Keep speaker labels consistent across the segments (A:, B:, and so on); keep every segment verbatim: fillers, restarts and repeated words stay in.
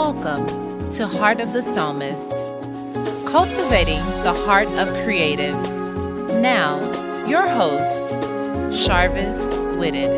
A: Welcome to Heart of the Psalmist, cultivating the heart of creatives. Now, your host, Sharvis Whitted.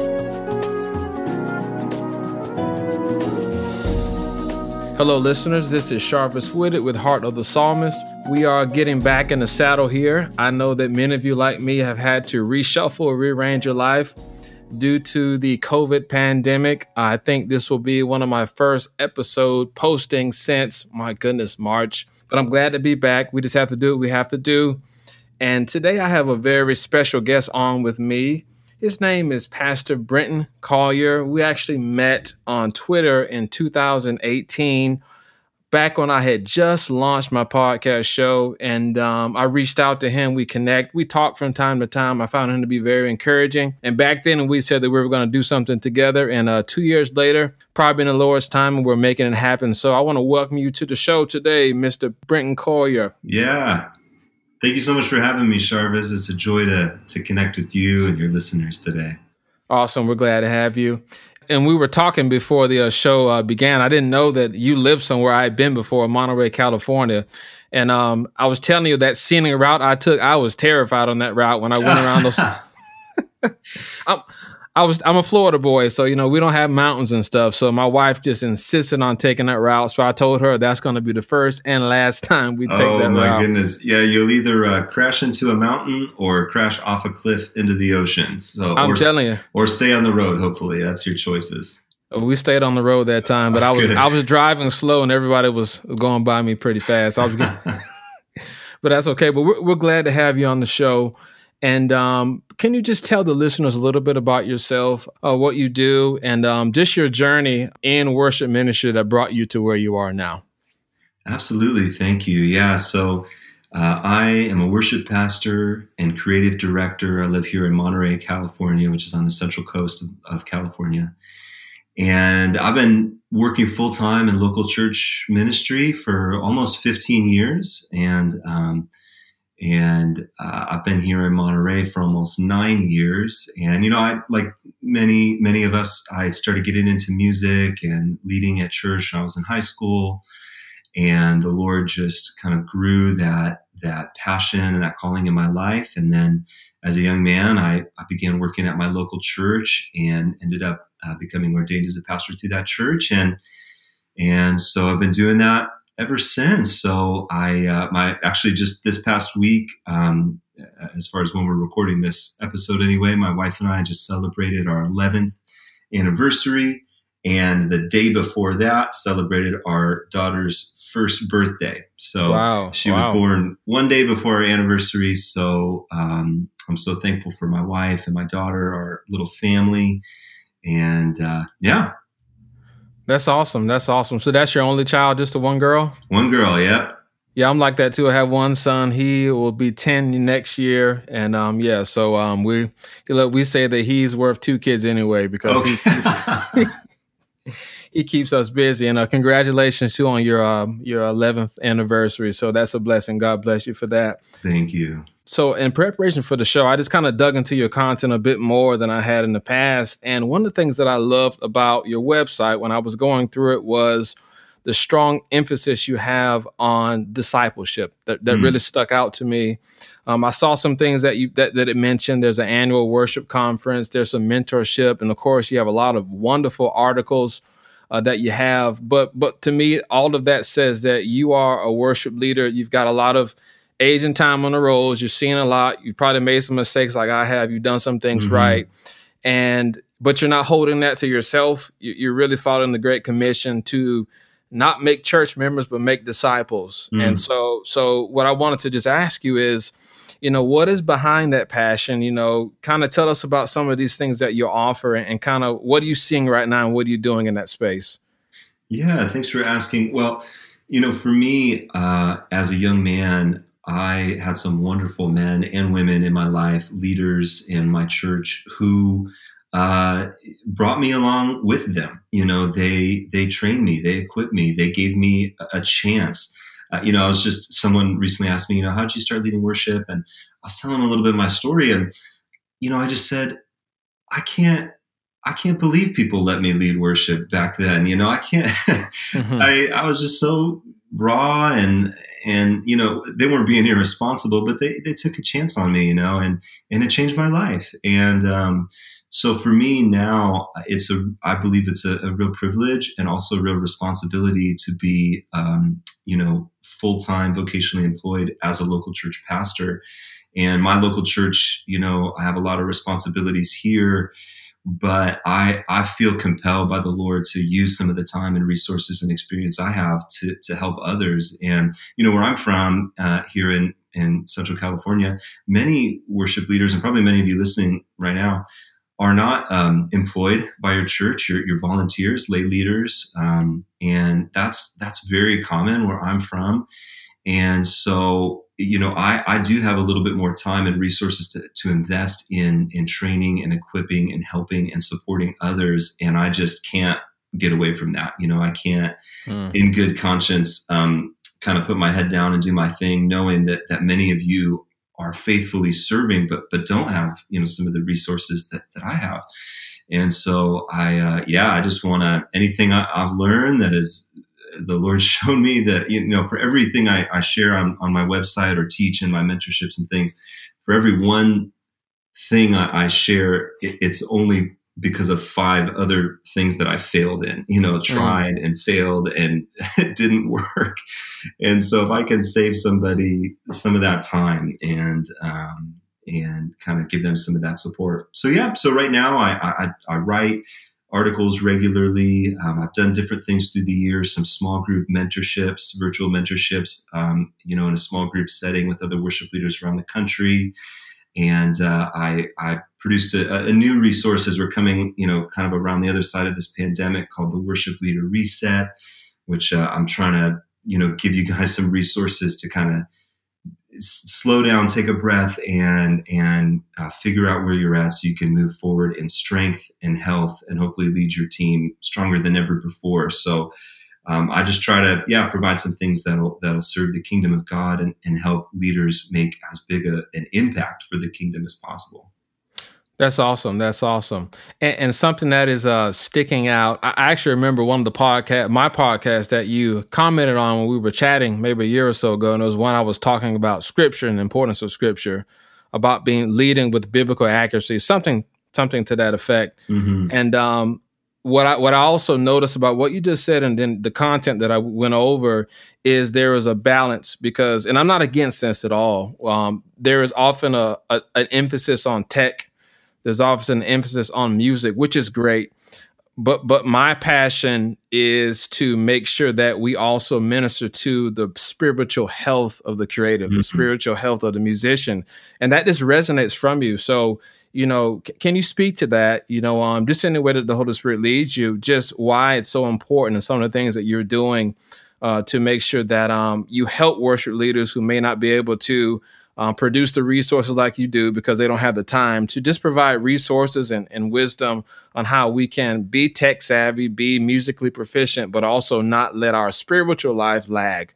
B: Hello, listeners. This is Sharvis Whitted with Heart of the Psalmist. We are getting back in the saddle here. I know that many of you, like me, have had to reshuffle or rearrange your life due to the COVID pandemic. I think this will be one of my first episode posting since, my goodness, March. But I'm glad to be back. We just have to do what we have to do. And today I have a very special guest on with me. His name is Pastor Brenton Collier. We actually met on Twitter in two thousand eighteen, back when I had just launched my podcast show. And um, I reached out to him. We connect. We talk from time to time. I found him to be very encouraging. And back then we said that we were going to do something together. And uh, two years later, probably in the Lord's time, we're making it happen. So I want to welcome you to the show today, Mister Brenton Collier.
C: Yeah. Thank you so much for having me, Sharvis. It's a joy to to connect with you and your listeners today.
B: Awesome. We're glad to have you. And we were talking before the uh, show uh, began. I didn't know that you lived somewhere I had been before, Monterey, California. And um, I was telling you that scenic route I took, I was terrified on that route when I went around those. I'm, I was, I'm a Florida boy, so, you know, we don't have mountains and stuff. So my wife just insisted on taking that route. So I told her that's going to be the first and last time we take
C: oh,
B: that route.
C: Oh, my goodness. Yeah, you'll either uh, crash into a mountain or crash off a cliff into the ocean. So
B: I'm
C: or,
B: telling you.
C: Or stay on the road, hopefully. That's your choices.
B: We stayed on the road that time, but I was I was driving slow and everybody was going by me pretty fast. I was getting, but that's okay. But we're, we're glad to have you on the show. And um, can you just tell the listeners a little bit about yourself, uh, what you do, and um, just your journey in worship ministry that brought you to where you are now?
C: Absolutely. Thank you. Yeah. So uh, I am a worship pastor and creative director. I live here in Monterey, California, which is on the central coast of, of California. And I've been working full time in local church ministry for almost fifteen years. And um And uh, I've been here in Monterey for almost nine years. And, you know, I like many, many of us, I started getting into music and leading at church when I was in high school. And the Lord just kind of grew that that passion and that calling in my life. And then as a young man, I, I began working at my local church and ended up uh, becoming ordained as a pastor through that church. And, and so I've been doing that ever since. So I, uh, my actually just this past week, um, as far as when we're recording this episode anyway, my wife and I just celebrated our eleventh anniversary. And the day before that celebrated our daughter's first birthday. So
B: wow.
C: she
B: wow.
C: was born one day before our anniversary. So um, I'm so thankful for my wife and my daughter, our little family. And uh, yeah.
B: That's awesome. That's awesome. So that's your only child, just the one girl?
C: One girl, yeah.
B: Yeah, I'm like that too. I have one son. He will be ten next year. And um, yeah, so um, we look, we say that he's worth two kids anyway because okay. he, he keeps us busy. And uh, congratulations too on your uh, your eleventh anniversary. So that's a blessing. God bless you for that.
C: Thank you.
B: So in preparation for the show, I just kind of dug into your content a bit more than I had in the past. And one of the things that I loved about your website when I was going through it was the strong emphasis you have on discipleship that, that mm. really stuck out to me. Um, I saw some things that you that, that it mentioned. There's an annual worship conference. There's some mentorship. And of course, you have a lot of wonderful articles uh, that you have. But but to me, all of that says that you are a worship leader. You've got a lot of age and time on the roads. You've seen a lot. You've probably made some mistakes like I have. You've done some things mm-hmm. right. And, but you're not holding that to yourself. You're really following the Great Commission to not make church members, but make disciples. Mm. And so, so what I wanted to just ask you is, you know, what is behind that passion? You know, kind of tell us about some of these things that you offer and, and kind of what are you seeing right now and what are you doing in that space?
C: Yeah, thanks for asking. Well, you know, for me, uh, as a young man, I had some wonderful men and women in my life, leaders in my church who uh, brought me along with them. You know, they they trained me, they equipped me, they gave me a, a chance. Uh, you know, I was just, someone recently asked me, you know, how did you start leading worship? And I was telling them a little bit of my story. And, you know, I just said, I can't, I can't believe people let me lead worship back then. You know, I can't, mm-hmm. I, I was just so raw and, and, you know, they weren't being irresponsible, but they, they took a chance on me, you know, and, and it changed my life. And, um, so for me now, it's a, I believe it's a, a real privilege and also a real responsibility to be, um, you know, full-time vocationally employed as a local church pastor. And my local church, you know, I have a lot of responsibilities here, but I, I feel compelled by the Lord to use some of the time and resources and experience I have to, to help others. And, you know, where I'm from, uh, here in, in Central California, many worship leaders, and probably many of you listening right now, are not um, employed by your church. You're, you're volunteers, lay leaders, um, and that's that's very common where I'm from. And so, you know, I, I do have a little bit more time and resources to, to invest in in training and equipping and helping and supporting others, and I just can't get away from that. You know, I can't, mm. in good conscience, um, kind of put my head down and do my thing, knowing that that many of you are faithfully serving, but but don't have, you know, some of the resources that, that I have. And so I, uh, yeah, I just want to, anything I, I've learned that is, the Lord showed me that, you know, for everything I, I share on, on my website or teach in my mentorships and things, for every one thing I, I share, it, it's only because of five other things that I failed in, you know, tried mm. and failed and it didn't work. And so if I can save somebody some of that time and, um, and kind of give them some of that support. So, yeah. So right now I, I, I write articles regularly. Um, I've done different things through the years, some small group mentorships, virtual mentorships, um, you know, in a small group setting with other worship leaders around the country. And uh, I, I produced a, a new resource as we're coming, you know, kind of around the other side of this pandemic called the Worship Leader Reset, which uh, I'm trying to, you know, give you guys some resources to kind of s- slow down, take a breath, and and uh, figure out where you're at so you can move forward in strength and health and hopefully lead your team stronger than ever before. So Um, I just try to, yeah, provide some things that'll that'll serve the kingdom of God and, and help leaders make as big a, an impact for the kingdom as possible.
B: That's awesome. That's awesome. And, and something that is uh, sticking out. I actually remember one of the podcast, my podcast that you commented on when we were chatting maybe a year or so ago, and it was one I was talking about scripture and the importance of scripture, about being leading with biblical accuracy, something something to that effect. Mm-hmm. And um, What I what I also noticed about what you just said and then the content that I went over is there is a balance because, and I'm not against this at all. Um, there is often a, a an emphasis on tech. There's often an emphasis on music, which is great. But but my passion is to make sure that we also minister to the spiritual health of the creative, mm-hmm. the spiritual health of the musician, and that just resonates from you. So, you know, c- can you speak to that? You know, um, just in the way that the Holy Spirit leads you, just why it's so important, and some of the things that you're doing uh, to make sure that um, you help worship leaders who may not be able to Um, produce the resources like you do because they don't have the time to just provide resources and, and wisdom on how we can be tech savvy, be musically proficient, but also not let our spiritual life lag.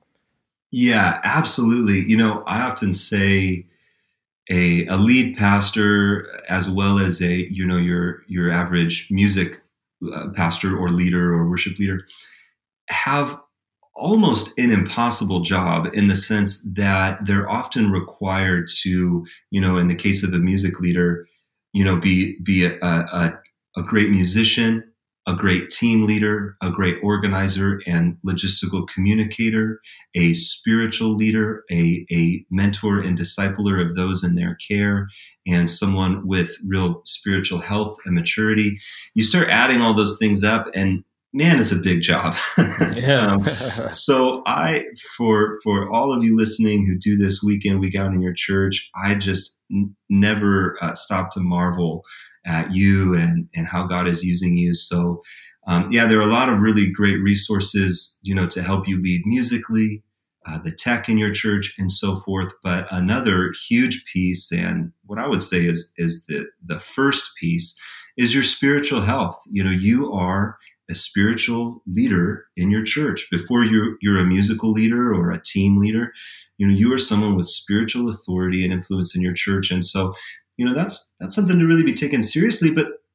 C: Yeah, absolutely. You know, I often say a, a lead pastor, as well as a, you know, your, your average music uh, pastor or leader or worship leader, have almost an impossible job in the sense that they're often required to, you know, in the case of a music leader, you know, be be a, a, a great musician, a great team leader, a great organizer and logistical communicator, a spiritual leader, a, a mentor and discipler of those in their care, and someone with real spiritual health and maturity. You start adding all those things up and man, it's a big job.
B: Yeah.
C: um, so I, for for all of you listening who do this week in, week out in your church, I just n- never uh, stop to marvel at you and and how God is using you. So um, yeah, there are a lot of really great resources, you know, to help you lead musically, uh, the tech in your church, and so forth. But another huge piece, and what I would say is is the the first piece, is your spiritual health. You know, you are a spiritual leader in your church. Before you're, you're a musical leader or a team leader, you know, you are someone with spiritual authority and influence in your church. And so, you know, that's, that's something to really be taken seriously, but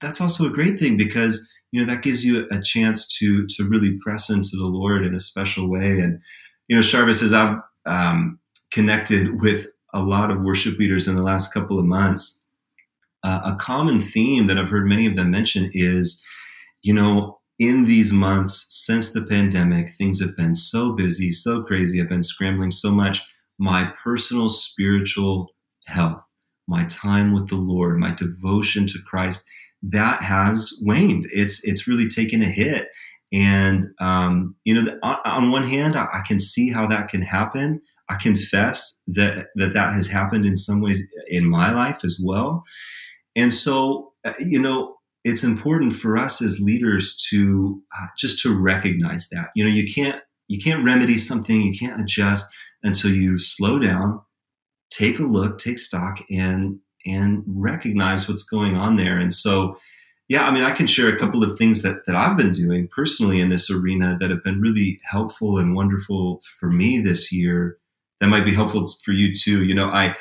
C: that's also a great thing because, you know, that gives you a chance to, to really press into the Lord in a special way. And, you know, Sharvis, as I've um, connected with a lot of worship leaders in the last couple of months, uh, a common theme that I've heard many of them mention is, you know, in these months since the pandemic, things have been so busy, so crazy. I've been scrambling so much. My personal spiritual health, my time with the Lord, my devotion to Christ, that has waned. It's it's really taken a hit. And, um, you know, on, on one hand, I, I can see how that can happen. I confess that, that that has happened in some ways in my life as well. And so, uh, you know, it's important for us as leaders to uh, just to recognize that. You know, you can't you can't remedy something, you can't adjust until you slow down, take a look, take stock, and and recognize what's going on there. And so, yeah, I mean, I can share a couple of things that that I've been doing personally in this arena that have been really helpful and wonderful for me this year. That might be helpful for you too. You know, I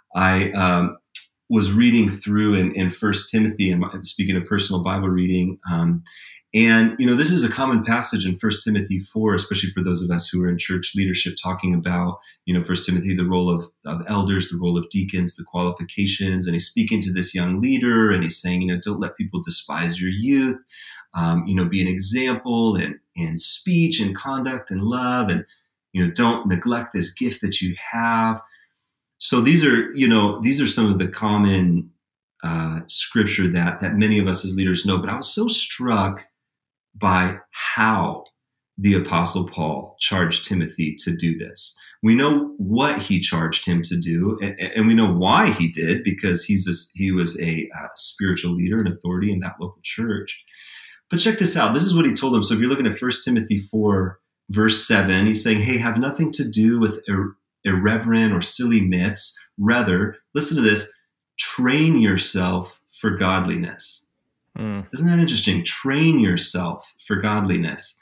C: I um, was reading through in, in First Timothy, and speaking of personal Bible reading, um, and you know, this is a common passage in First Timothy four, especially for those of us who are in church leadership, talking about, you know, First Timothy, the role of, of elders, the role of deacons, the qualifications, and he's speaking to this young leader, and he's saying, you know, don't let people despise your youth, um, you know, be an example in in speech and conduct and love, and you know, don't neglect this gift that you have. So these are, you know, these are some of the common uh, scripture that that many of us as leaders know. But I was so struck by how the Apostle Paul charged Timothy to do this. We know what he charged him to do, and, and we know why he did, because he's a, he was a uh, spiritual leader and authority in that local church. But check this out. This is what he told him. So if you're looking at First Timothy four, verse seven, he's saying, hey, have nothing to do with ir- irreverent or silly myths. Rather, listen to this, train yourself for godliness. Mm. Isn't that interesting? Train yourself for godliness.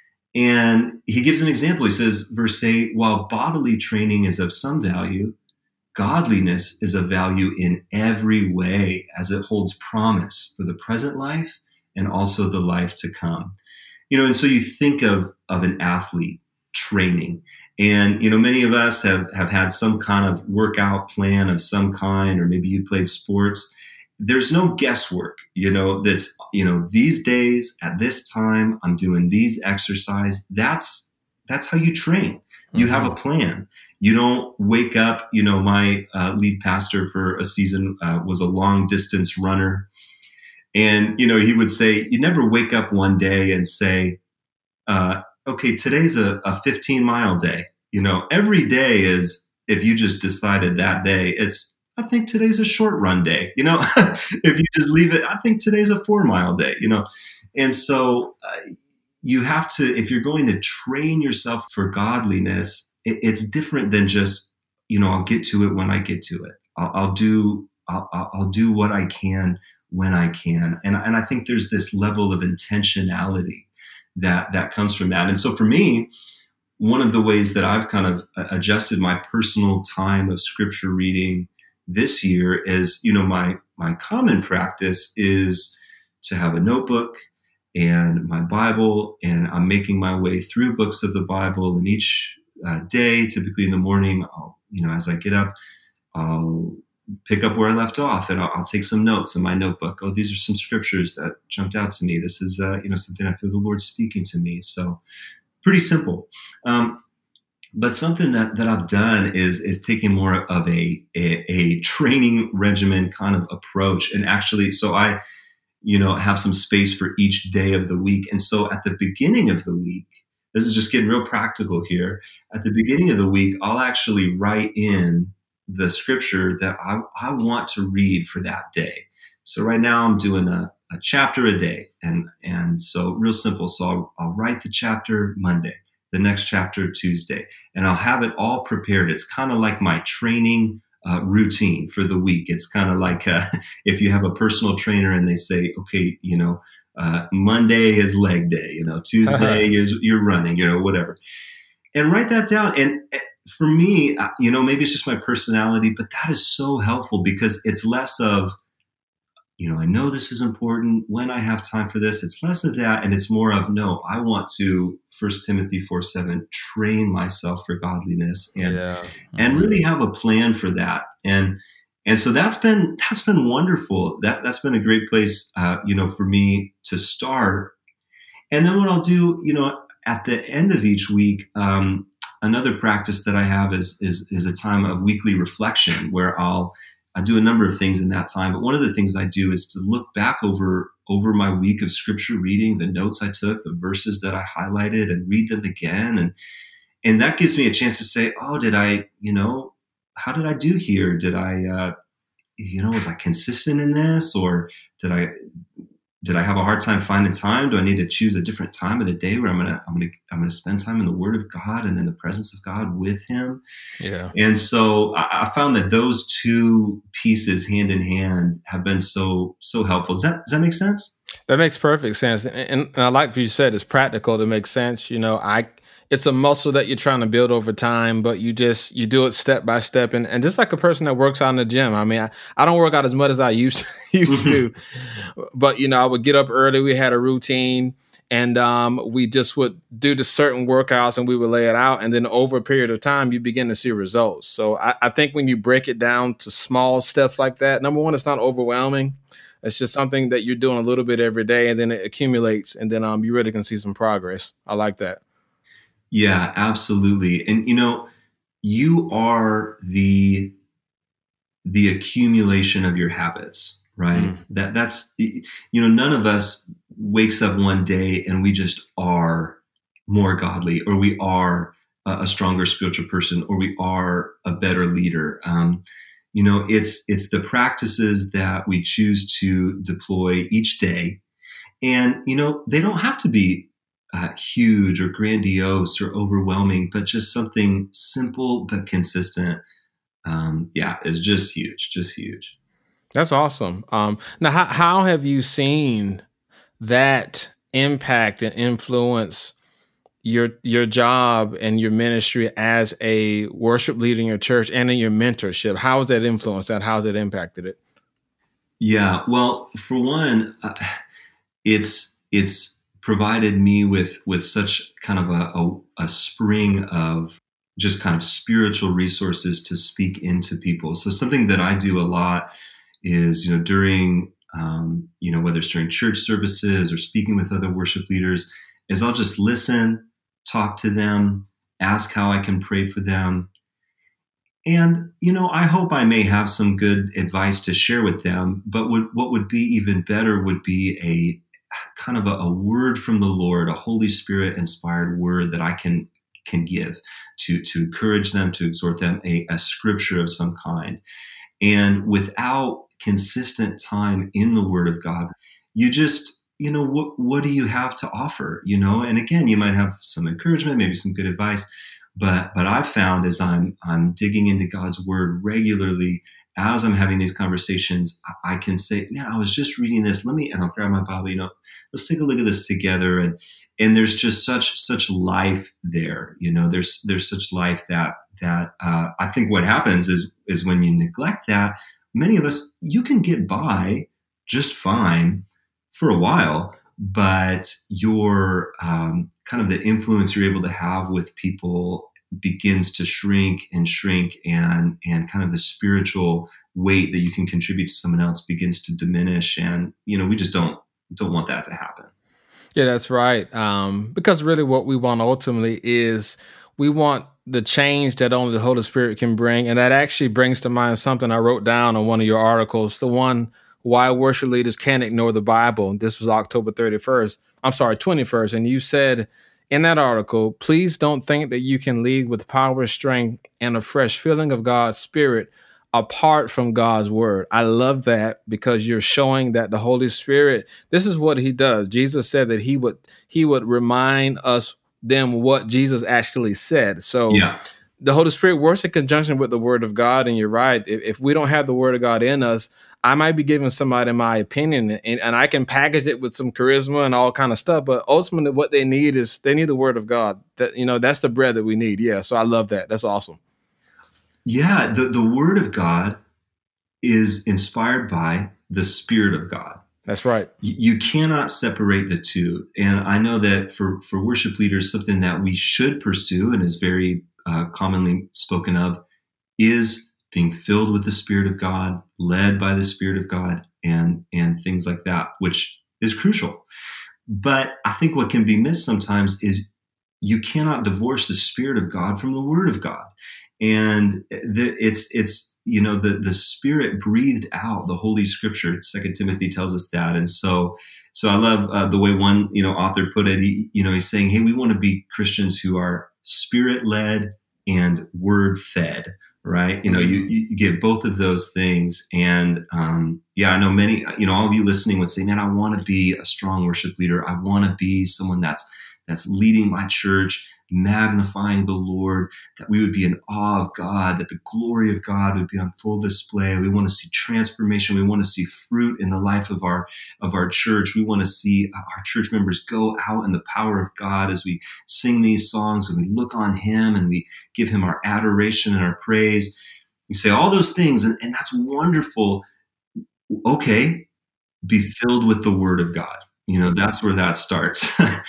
C: And he gives an example. He says, verse eight, while bodily training is of some value, godliness is of value in every way, as it holds promise for the present life and also the life to come. You know, and so you think of, of an athlete training. And, you know, many of us have, have had some kind of workout plan of some kind, or maybe you played sports. There's no guesswork, you know, that's, you know, these days at this time, I'm doing these exercise. That's, that's how you train. You mm-hmm. have a plan. You don't wake up, you know, my uh, lead pastor for a season uh, was a long distance runner. And, you know, he would say, you never wake up one day and say, uh, okay, today's a, a fifteen mile day. You know, every day is, if you just decided that day, it's, I think today's a short run day. You know, if you just leave it, I think today's a four mile day, you know. And so uh, you have to, if you're going to train yourself for godliness, it, it's different than just, you know, I'll get to it when I get to it. I'll, I'll do, I'll, I'll do what I can when I can. And, and I think there's this level of intentionality that, that comes from that. And so for me, one of the ways that I've kind of adjusted my personal time of scripture reading this year is, you know, my, my common practice is to have a notebook and my Bible, and I'm making my way through books of the Bible, and each uh, day, typically in the morning, I'll, you know, as I get up, I'll pick up where I left off, and I'll, I'll take some notes in my notebook. Oh, these are some scriptures that jumped out to me. This is, uh, you know, something I feel the Lord speaking to me. So pretty simple. Um, but something that, that I've done is, is taking more of a, a, a training regimen kind of approach. And actually, so I, you know, have some space for each day of the week. And so at the beginning of the week, this is just getting real practical here. At the beginning of the week, I'll actually write in the scripture that I, I want to read for that day. So right now I'm doing a, a chapter a day. And, and so real simple. So I'll, I'll write the chapter Monday, the next chapter Tuesday, and I'll have it all prepared. It's kind of like my training uh, routine for the week. It's kind of like uh, if you have a personal trainer and they say, okay, you know, uh, Monday is leg day, you know, Tuesday is you're running, you know, whatever. And write that down. And for me, you know, maybe it's just my personality, but that is so helpful because it's less of, you know, I know this is important when I have time for this. It's less of that. And it's more of, no, I want to, First Timothy four seven, train myself for godliness and, yeah. mm-hmm. and really have a plan for that. And, and so that's been, that's been wonderful. That, that's been a great place, uh, you know, for me to start. And then what I'll do, you know, at the end of each week, um, another practice that I have is, is, is a time of weekly reflection where I'll, I do a number of things in that time, but one of the things I do is to look back over, over my week of scripture reading, the notes I took, the verses that I highlighted, and read them again. And, and that gives me a chance to say, oh, did I, you know, how did I do here? Did I, uh, you know, was I consistent in this, or did I, did I have a hard time finding time? Do I need to choose a different time of the day where I'm gonna I'm gonna I'm gonna spend time in the Word of God and in the presence of God with Him? Yeah. And so I, I found that those two pieces, hand in hand, have been so so helpful. Does that does that make sense?
B: That makes perfect sense, and, and I like what you said. It's practical to make sense. You know, I. It's a muscle that you're trying to build over time, but you just, you do it step by step. And, and just like a person that works out in the gym, I mean, I, I don't work out as much as I used to, used to, but, you know, I would get up early. We had a routine, and um, we just would do the certain workouts, and we would lay it out. And then over a period of time, you begin to see results. So I, I think when you break it down to small steps like that, number one, it's not overwhelming. It's just something that you're doing a little bit every day, and then it accumulates, and then um, you really can see some progress. I like that.
C: Yeah, absolutely. And, you know, you are the, the accumulation of your habits, right? Mm. That that's, you know, none of us wakes up one day and we just are more godly, or we are a, a stronger spiritual person, or we are a better leader. Um, you know, it's, it's the practices that we choose to deploy each day. And, you know, they don't have to be Uh, huge or grandiose or overwhelming, but just something simple but consistent. Um, yeah, is just huge, just huge.
B: That's awesome. Um, now, how, how have you seen that impact and influence your your job and your ministry as a worship leader in your church and in your mentorship? How has that influenced that? How has it impacted it?
C: Yeah, well, for one, uh, it's it's. provided me with with such kind of a, a, a spring of just kind of spiritual resources to speak into people. So something that I do a lot is, you know, during, um, you know, whether it's during church services or speaking with other worship leaders, is I'll just listen, talk to them, ask how I can pray for them. And, you know, I hope I may have some good advice to share with them, but would, what would be even better would be a kind of a, a word from the Lord, a Holy Spirit inspired word that I can can give to to encourage them, to exhort them, a, a scripture of some kind. And without consistent time in the Word of God, you just, you know, what what do you have to offer? You know, and again, you might have some encouragement, maybe some good advice, but but I've found as I'm I'm digging into God's Word regularly, as I'm having these conversations, I can say, man, I was just reading this. Let me, and I'll grab my Bible, you know, let's take a look at this together. And, and there's just such, such life there. You know, there's, there's such life that, that, uh, I think what happens is, is when you neglect that, many of us, you can get by just fine for a while, but your, um, kind of the influence you're able to have with people begins to shrink and shrink, and and kind of the spiritual weight that you can contribute to someone else begins to diminish. And, you know, we just don't don't want that to happen.
B: Yeah, that's right. Um, because really what we want ultimately is we want the change that only the Holy Spirit can bring. And that actually brings to mind something I wrote down on one of your articles, the one, Why Worship Leaders Can't Ignore the Bible. This was October thirty-first. I'm sorry, twenty-first. And you said in that article, please don't think that you can lead with power, strength, and a fresh feeling of God's Spirit apart from God's Word. I love that, because you're showing that the Holy Spirit, this is what He does. Jesus said that He would He would remind us them what Jesus actually said. So yeah. The Holy Spirit works in conjunction with the Word of God. And you're right. If, if we don't have the Word of God in us, I might be giving somebody my opinion, and, and I can package it with some charisma and all kind of stuff. But ultimately what they need is they need the Word of God. That, you know, that's the bread that we need. Yeah. So I love that. That's awesome.
C: Yeah. The, the Word of God is inspired by the Spirit of God.
B: That's right.
C: You cannot separate the two. And I know that for, for worship leaders, something that we should pursue and is very uh, commonly spoken of is being filled with the Spirit of God, led by the Spirit of God, and, and things like that, which is crucial. But I think what can be missed sometimes is you cannot divorce the Spirit of God from the Word of God. And the, it's, it's, you know, the, the Spirit breathed out the Holy Scripture. Second Timothy tells us that. And so, so I love uh, the way one, you know, author put it. He, you know, he's saying, hey, we want to be Christians who are Spirit led and Word fed, right? You know, you, you get both of those things. And um, yeah, I know many, you know, all of you listening would say, man, I want to be a strong worship leader. I want to be someone that's, that's leading my church, magnifying the Lord, that we would be in awe of God, that the glory of God would be on full display. We want to see transformation. We want to see fruit in the life of our, of our church. We want to see our church members go out in the power of God as we sing these songs and we look on Him and we give Him our adoration and our praise. We say all those things, and, and that's wonderful. Okay, be filled with the Word of God. You know, that's where that starts.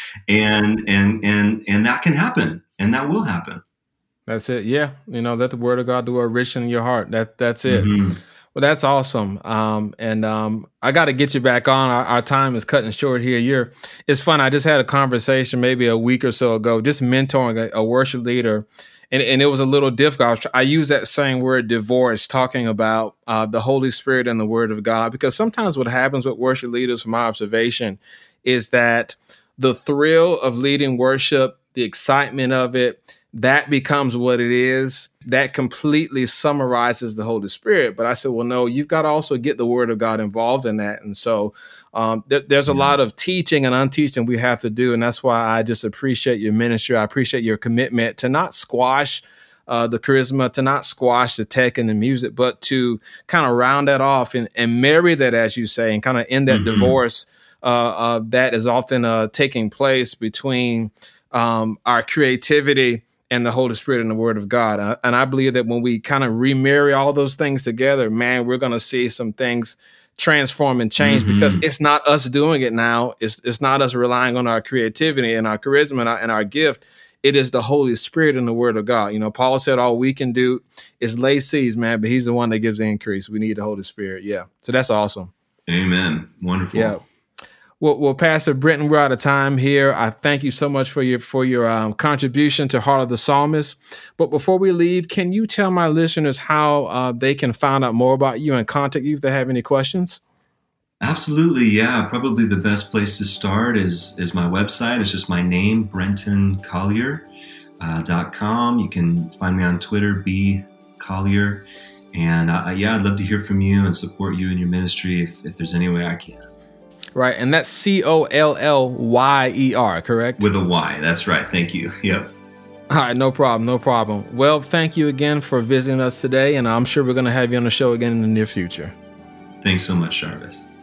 C: and, and, and, and that can happen, and that will happen.
B: That's it. Yeah. You know, let the Word of God do a rich in your heart. That, that's it. Mm-hmm. Well, that's awesome. Um, and, um, I got to get you back on. Our, our time is cutting short here. You're, it's fun. I just had a conversation maybe a week or so ago, just mentoring a, a worship leader. And, and it was a little difficult. I, was, I use that same word, divorce, talking about uh, the Holy Spirit and the Word of God, because sometimes what happens with worship leaders, from my observation, is that the thrill of leading worship, the excitement of it, that becomes what it is. That completely summarizes the Holy Spirit. But I said, well, no, you've got to also get the Word of God involved in that. And so um, th- there's a yeah. lot of teaching and unteaching we have to do. And that's why I just appreciate your ministry. I appreciate your commitment to not squash uh, the charisma, to not squash the tech and the music, but to kind of round that off and, and marry that, as you say, and kind of end that mm-hmm. divorce uh, uh, that is often uh, taking place between um, our creativity and the Holy Spirit and the Word of God. Uh, and I believe that when we kind of remarry all those things together, man, we're going to see some things transform and change mm-hmm. because it's not us doing it now. It's it's not us relying on our creativity and our charisma and our, and our gift. It is the Holy Spirit and the Word of God. You know, Paul said all we can do is lay seeds, man, but He's the one that gives the increase. We need the Holy Spirit. Yeah. So that's awesome.
C: Amen. Wonderful.
B: Yeah. Well, well, Pastor Brenton, we're out of time here. I thank you so much for your for your um, contribution to Heart of the Psalmist. But before we leave, can you tell my listeners how uh, they can find out more about you and contact you if they have any questions?
C: Absolutely, yeah. Probably the best place to start is is my website. It's just my name, Brenton Collier uh, dot com. You can find me on Twitter, B Collier. And uh, yeah, I'd love to hear from you and support you in your ministry if, if there's any way I can.
B: Right. And that's C O L L Y E R, correct?
C: With a Y. That's right. Thank you. Yep.
B: All right. No problem. No problem. Well, thank you again for visiting us today. And I'm sure we're going to have you on the show again in the near future.
C: Thanks so much, Jarvis.